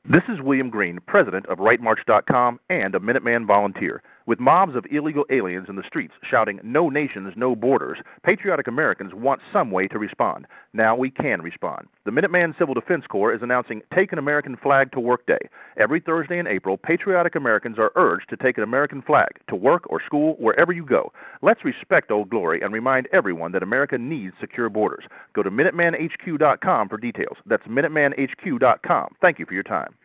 This is William Green, president of RightMarch.com and a Minuteman volunteer. With mobs of illegal aliens in the streets shouting, "No nations, no borders," patriotic Americans want some way to respond. Now we can respond. The Minuteman Civil Defense Corps is announcing Take an American Flag to Work Day. Every Thursday in April, patriotic Americans are urged to take an American flag to work or school, wherever you go. Let's respect Old Glory and remind everyone that America needs secure borders. Go to MinutemanHQ.com for details. That's MinutemanHQ.com. Thank you for your time.